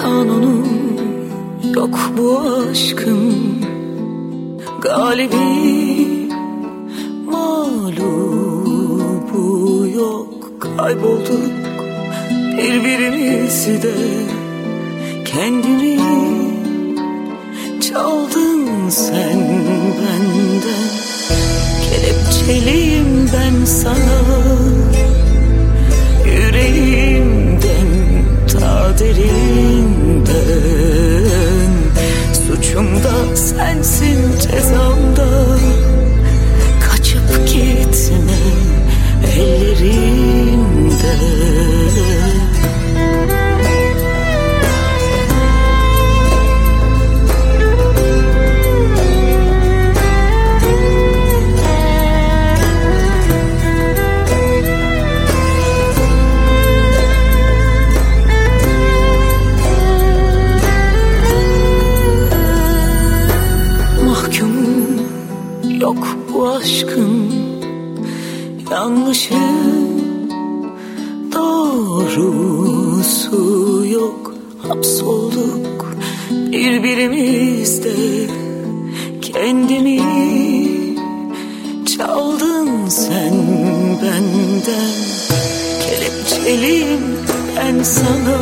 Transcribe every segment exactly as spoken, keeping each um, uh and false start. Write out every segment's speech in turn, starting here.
kanunu yok bu aşkın, galibi mağlubu yok. Kaybolduk birbirimizi de, kendini çaldın sen benden. Kelepçeliyim ben sana, yüreğimden ta derinden. Suçum da sensin, cezam da. Kaçıp gitme ellerinden. Yok bu aşkın, yanlışın doğrusu yok. Hapsolduk birbirimizde, kendini çaldın sen benden. Kelepçeliyim ben sana,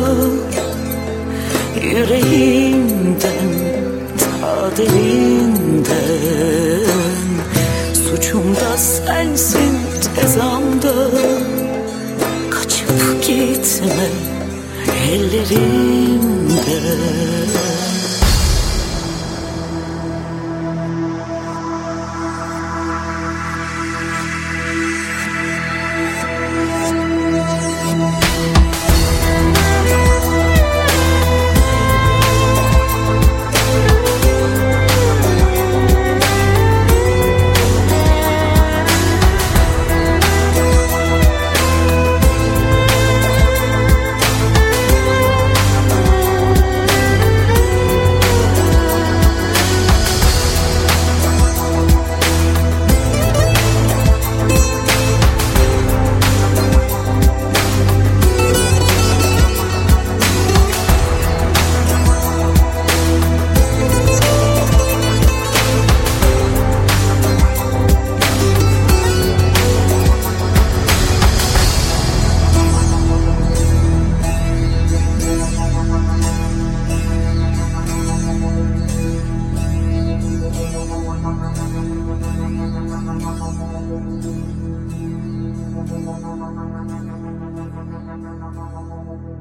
yüreğimden ta derinden. Suçum da sensin, cezam da. Kaçıp gitme ellerimden. Thank you.